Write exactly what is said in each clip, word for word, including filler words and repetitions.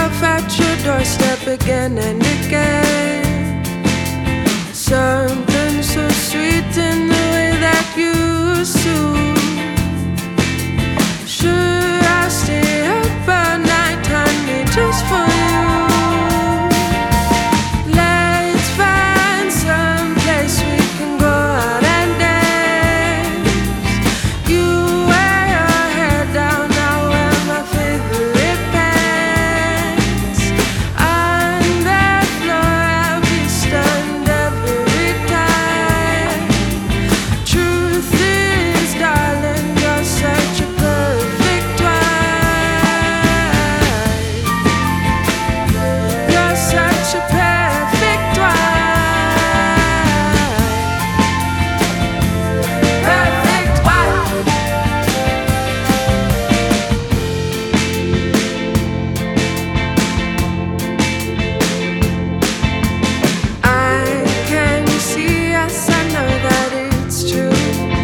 myself at your doorstep again and again. Something so sweet in the way that you soothe. Sure, I'll stay up all night, honey, just for you. Let's find some place we can go out and dance. You wear your hair down, I wear my favorite pants. On that floor, I'll be stunned every time. Truth is, darling, you're such a perfect wife. You're such a perfect wife. Perfect wife. I can see, yes, I know that it's true.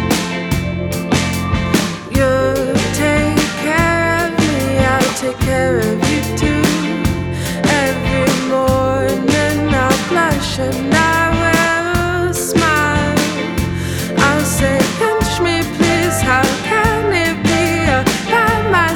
You take care of me, I'll take care of you too. Every morning I'll blush and I will smile. I'll say, pinch me please, how can it be you're by my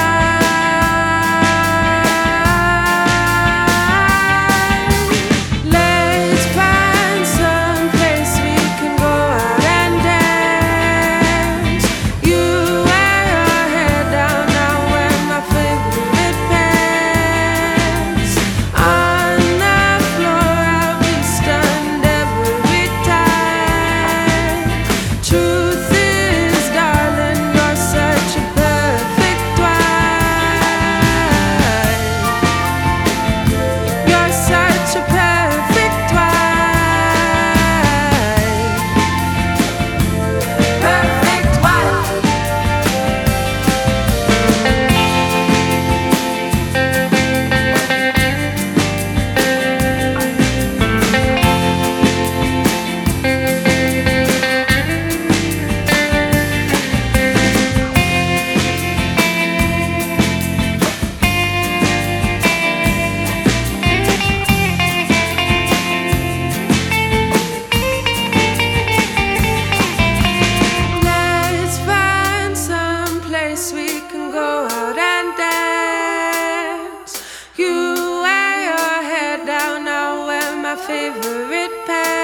side? Let's find some place we can go out and dance. You wear your hair down, I wear my favorite pants. On the floor, I'll be stunned every time. Truth is, darling, you're such a perfect wife. You're such a perfect wife. Perfect wife. Let's find some place we can go out and dance. You wear your hair down, I wear my favorite pants.